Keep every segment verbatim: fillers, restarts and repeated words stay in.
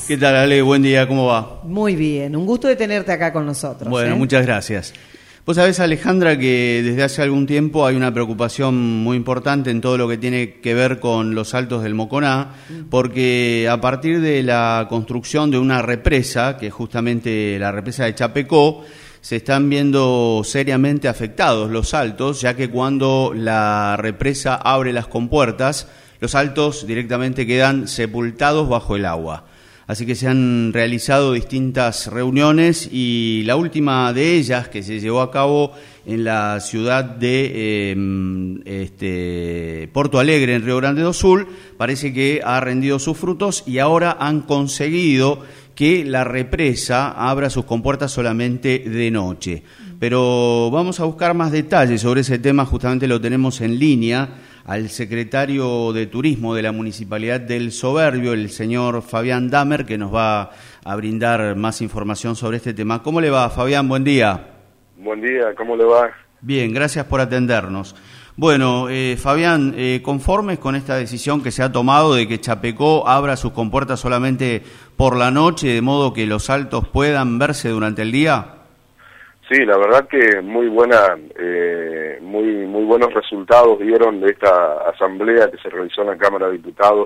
estás? ¿Qué tal, Ale? Buen día, ¿cómo va? Muy bien, un gusto de tenerte acá con nosotros. Bueno, ¿eh? muchas gracias. Vos sabés, Alejandra, que desde hace algún tiempo hay una preocupación muy importante en todo lo que tiene que ver con los Saltos del Moconá, porque a partir de la construcción de una represa, que es justamente la represa de Chapecó, se están viendo seriamente afectados los saltos, ya que cuando la represa abre las compuertas, los saltos directamente quedan sepultados bajo el agua. Así que se han realizado distintas reuniones y la última de ellas, que se llevó a cabo en la ciudad de eh, este, Porto Alegre, en Río Grande do Sul, parece que ha rendido sus frutos y ahora han conseguido que la represa abra sus compuertas solamente de noche. Pero vamos a buscar más detalles sobre ese tema, justamente lo tenemos en línea al secretario de Turismo de la Municipalidad del Soberbio, el señor Fabián Damer, que nos va a brindar más información sobre este tema. ¿Cómo le va, Fabián? Buen día. Buen día, ¿cómo le va? Bien, gracias por atendernos. Bueno, eh, Fabián, eh, ¿conformes con esta decisión que se ha tomado de que Chapecó abra sus compuertas solamente por la noche, de modo que los saltos puedan verse durante el día? Sí, la verdad que muy buena, eh, muy muy buenos resultados dieron de esta asamblea que se realizó en la Cámara de Diputados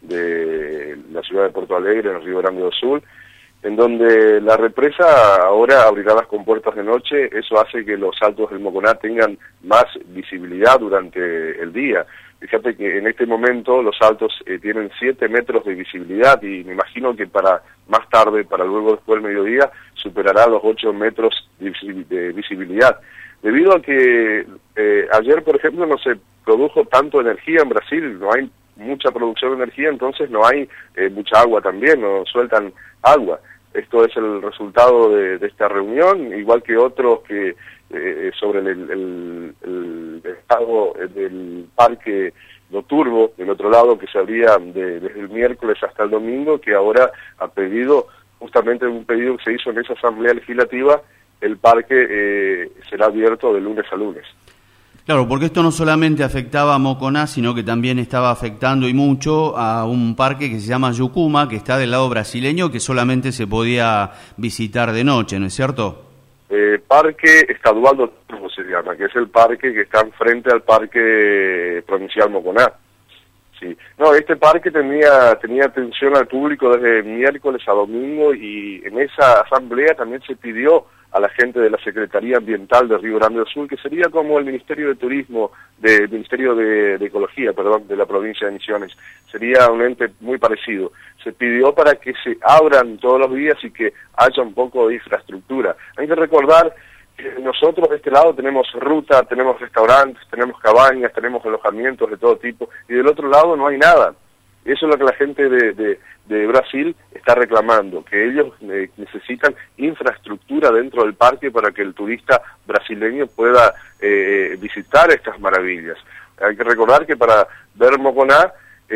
de la ciudad de Porto Alegre, en el Río Grande do Sul, en donde la represa ahora abrirá las compuertas de noche. Eso hace que los saltos del Moconá tengan más visibilidad durante el día. Fíjate que en este momento los saltos eh, tienen siete metros de visibilidad y me imagino que para más tarde, para luego después del mediodía, superará los ocho metros de visibilidad. Debido a que eh, ayer, por ejemplo, no se produjo tanto energía en Brasil, no hay mucha producción de energía, entonces no hay eh, mucha agua también, no sueltan agua. Esto es el resultado de, de esta reunión, igual que otros que eh, sobre el, el, el estado del parque do Turbo, del otro lado, que se abría de, desde el miércoles hasta el domingo, que ahora ha pedido, justamente un pedido que se hizo en esa asamblea legislativa, el parque eh, será abierto de lunes a lunes. Claro, porque esto no solamente afectaba a Moconá, sino que también estaba afectando y mucho a un parque que se llama Yucuma, que está del lado brasileño, que solamente se podía visitar de noche, ¿no es cierto? Eh, parque Estadual do Turbo se llama, que es el parque que está enfrente al Parque Provincial Moconá. Sí. No, este parque tenía tenía atención al público desde miércoles a domingo y en esa asamblea también se pidió a la gente de la Secretaría Ambiental de Río Grande do Sul, que sería como el Ministerio de Turismo, del Ministerio de, de Ecología, perdón, de la provincia de Misiones. Sería un ente muy parecido. Se pidió para que se abran todos los días y que haya un poco de infraestructura. Hay que recordar que nosotros de este lado tenemos ruta, tenemos restaurantes, tenemos cabañas, tenemos alojamientos de todo tipo, y del otro lado no hay nada. Eso es lo que la gente de, de, de Brasil está reclamando, que ellos eh, necesitan infraestructura dentro del parque para que el turista brasileño pueda eh, visitar estas maravillas. Hay que recordar que para ver Moconá,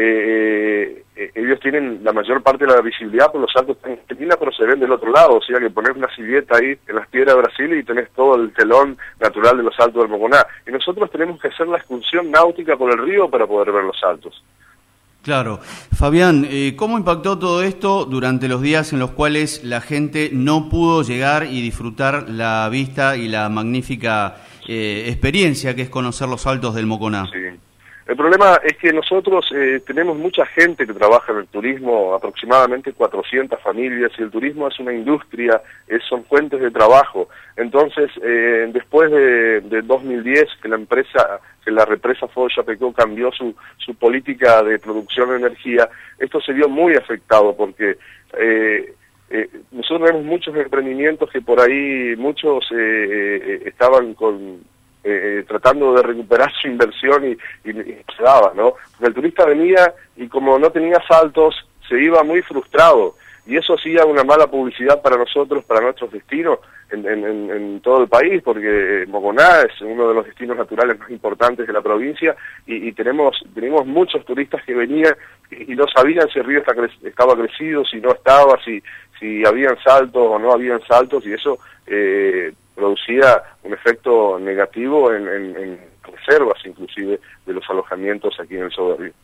eh, eh, ellos tienen la mayor parte de la visibilidad por los saltos en Argentina, pero se ven del otro lado, o sea que poner una silleta ahí en las piedras de Brasil y tenés todo el telón natural de los saltos del Moconá. Y nosotros tenemos que hacer la excursión náutica por el río para poder ver los saltos. Claro. Fabián, eh, ¿cómo impactó todo esto durante los días en los cuales la gente no pudo llegar y disfrutar la vista y la magnífica eh, experiencia que es conocer los saltos del Moconá? Sí. El problema es que nosotros eh, tenemos mucha gente que trabaja en el turismo, aproximadamente cuatrocientas familias, y el turismo es una industria, es, son fuentes de trabajo. Entonces, eh, después de, de dos mil diez, que la empresa, que la represa Foz do Chapecó cambió su, su política de producción de energía, esto se vio muy afectado porque eh, eh, nosotros vemos muchos emprendimientos que por ahí muchos eh, eh, estaban con... Eh, tratando de recuperar su inversión y, y, y se daba, ¿no? Porque el turista venía y como no tenía saltos, se iba muy frustrado, y eso hacía una mala publicidad para nosotros, para nuestros destinos en, en, en todo el país, porque Moconá es uno de los destinos naturales más importantes de la provincia, y, y tenemos tenemos muchos turistas que venían y, y no sabían si el río está cre estaba crecido, si no estaba, si, si habían saltos o no habían saltos, y eso eh, producía un efecto negativo en, en, en reservas inclusive de los alojamientos aquí en el Soberbio.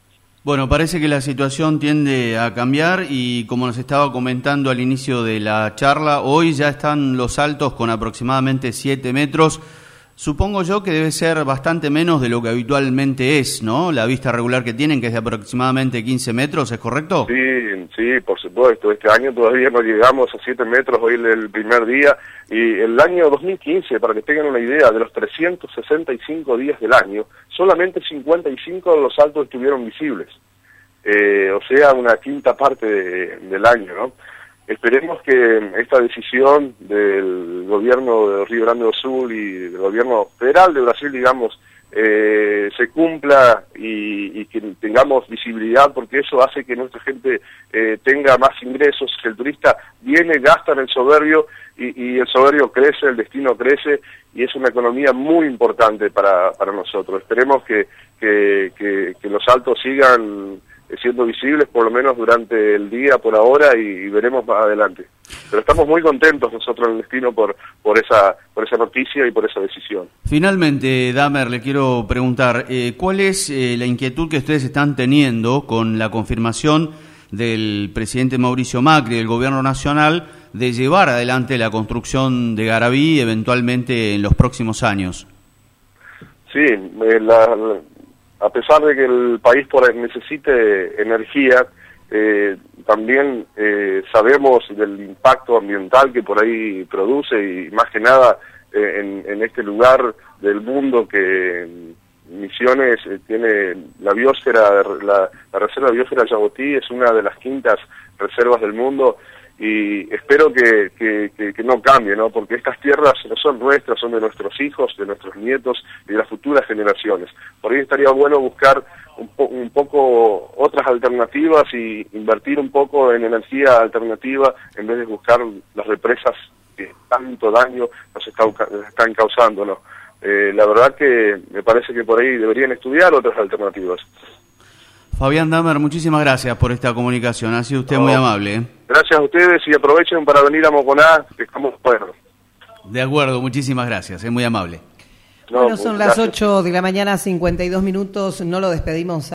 Bueno, parece que la situación tiende a cambiar y como nos estaba comentando al inicio de la charla, hoy ya están los saltos con aproximadamente siete metros. Supongo yo que debe ser bastante menos de lo que habitualmente es, ¿no? La vista regular que tienen, que es de aproximadamente quince metros, ¿es correcto? Sí, sí, por supuesto. Este año todavía no llegamos a siete metros, hoy es el primer día. Y el año dos mil quince, para que tengan una idea, de los trescientos sesenta y cinco días del año, solamente cincuenta y cinco de los saltos estuvieron visibles. Eh, o sea, una quinta parte de, del año, ¿no? Esperemos que esta decisión del gobierno de Río Grande do Sul y del gobierno federal de Brasil, digamos, eh, se cumpla y, y que tengamos visibilidad, porque eso hace que nuestra gente eh, tenga más ingresos. El turista viene, gasta en el Soberbio y, y el Soberbio crece, el destino crece y es una economía muy importante para, para nosotros. Esperemos que, que, que, que los saltos sigan siendo visibles por lo menos durante el día por ahora y, y veremos más adelante. Pero estamos muy contentos nosotros en el destino por por esa por esa noticia y por esa decisión. Finalmente, Damer, le quiero preguntar, eh, ¿cuál es eh, la inquietud que ustedes están teniendo con la confirmación del presidente Mauricio Macri, del gobierno nacional, de llevar adelante la construcción de Garabí eventualmente en los próximos años? Sí, eh, la, la a pesar de que el país por necesite energía, eh, también eh, sabemos del impacto ambiental que por ahí produce y más que nada eh, en, en este lugar del mundo que Misiones eh, tiene la biosfera, la, la reserva biosfera Yabotí es una de las quintas reservas del mundo y espero que, que, que, que no cambie, ¿no? Porque estas tierras no son nuestras, son de nuestros hijos, de nuestros nietos y de las futuras generaciones. Por ahí estaría bueno buscar un, po un poco otras alternativas y invertir un poco en energía alternativa en vez de buscar las represas que tanto daño nos, está, nos están causando, ¿no? Eh, la verdad que me parece que por ahí deberían estudiar otras alternativas. Fabián Damer, muchísimas gracias por esta comunicación, ha sido usted no, muy amable. ¿eh? Gracias a ustedes y aprovechen para venir a Moconá, que estamos buenos. De acuerdo, muchísimas gracias, es muy amable. No, bueno, son las ocho de la mañana, cincuenta y dos minutos, no lo despedimos.